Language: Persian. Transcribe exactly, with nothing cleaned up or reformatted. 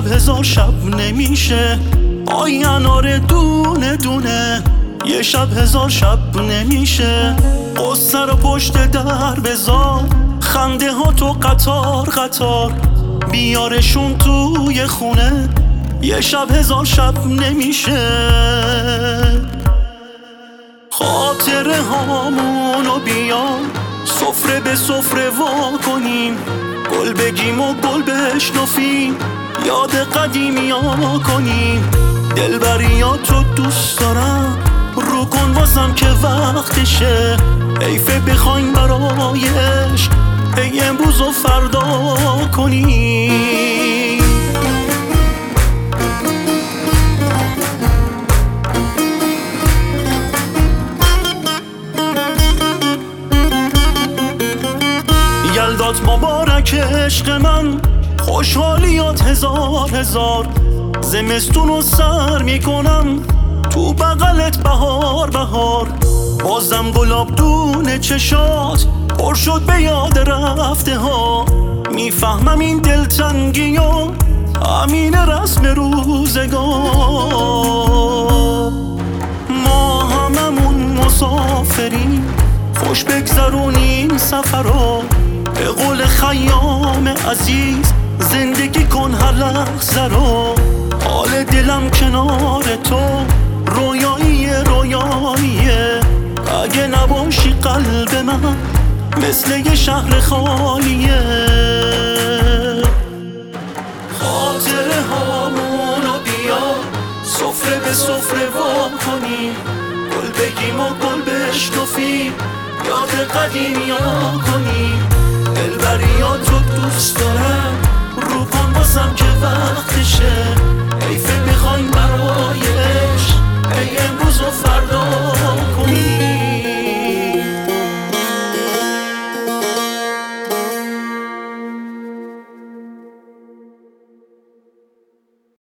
شب هزار شب نمیشه، آی انار دونه دونه. یه شب هزار شب نمیشه، قصه رو پشت در بذار، خنده ها تو قطار قطار، بیارشون توی خونه. یه شب هزار شب نمیشه. خاطره هامونو بیا سفره به سفره وا کنیم، گل بگیم و گل بشنفیم، یاد قدیمی ها کنیم. دلبریاتو دوست دارم، رو کن بازم که وقتشه، حیفه بخوایم برای عشق ای امروز و فردا کنیم. یلدات مبارک عشق من، خوشحالیات هزار هزار. زمستون رو سر میکنم تو بغلت بهار بهار. بازم گلاب دونه چشات پر شد به یاد رفته ها. میفهمم این دلتنگی و همین رسم روزگار. ما هممون مسافریم، خوش بگذرونیم سفر رو. به قول خیام عزیز زندگی کن هر لحظه رو. حال دلم کنار تو رویاییه رویاییه، اگه نباشی قلب من مثل یه شهر خالیه. خاطره هامونو بیا سفره به سفره وا کنیم، گل بگیم و گل بشنفیم، یاد قدیمی ها کنیم. دلبریاتو دوست دارم، رو کن بازم که وقتشه، حیفه